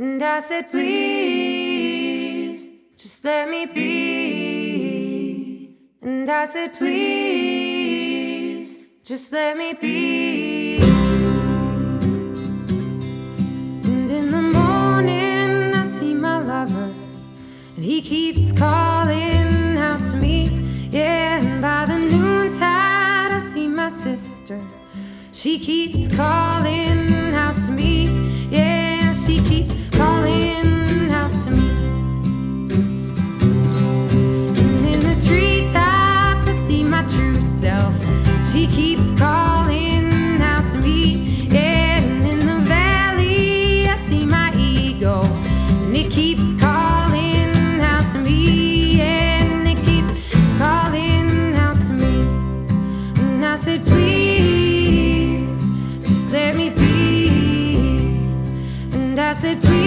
And I said, please, just let me be. And I said, please, just let me be. And in the morning I see my lover, and he keeps calling out to me. Yeah, and by the noontide I see my sister. She keeps calling out to me. Yeah, she keeps